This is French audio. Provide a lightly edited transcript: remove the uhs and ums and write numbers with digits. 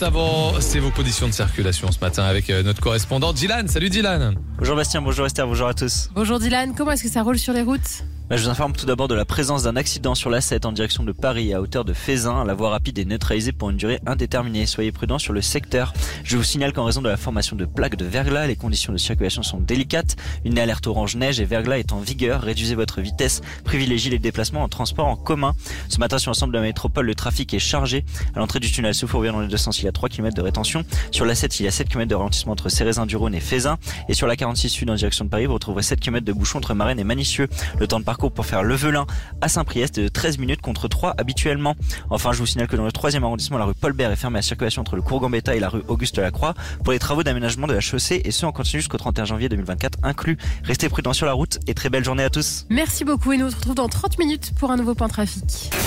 juste avant, c'est vos conditions de circulation ce matin avec notre correspondant Dylan. Salut Dylan. Bonjour Bastien, bonjour Esther, bonjour à tous. Bonjour Dylan, comment est-ce que ça roule sur les routes ? Je vous informe tout d'abord de la présence d'un accident sur l'A7 en direction de Paris à hauteur de Fézin. La voie rapide est neutralisée pour une durée indéterminée. Soyez prudents sur le secteur. Je vous signale qu'en raison de la formation de plaques de verglas, les conditions de circulation sont délicates. Une alerte orange neige et verglas est en vigueur. Réduisez votre vitesse, privilégiez les déplacements en transport en commun. Ce matin sur l'ensemble de la métropole, le trafic est chargé. À l'entrée du tunnel Soufourvière dans les deux sens, il y a 3 km de rétention. Sur l'A7, il y a 7 km de ralentissement entre Cérézin-du-Rhône et Fézin. Et sur la 46 Sud en direction de Paris, vous retrouverez 7 km de bouchons entre Marennes et Manicieux. Le temps de parcours pour faire le Velin à Saint-Priest est de 13 minutes contre 3 habituellement. Enfin, je vous signale que dans le 3e arrondissement, la rue Paul-Bert est fermée à la circulation entre le cours Gambetta et la rue Auguste-Lacroix pour les travaux d'aménagement de la chaussée et ce en continu jusqu'au 31 janvier 2024 inclus. Restez prudents sur la route et très belle journée à tous. Merci beaucoup et nous on se retrouve dans 30 minutes pour un nouveau point trafic.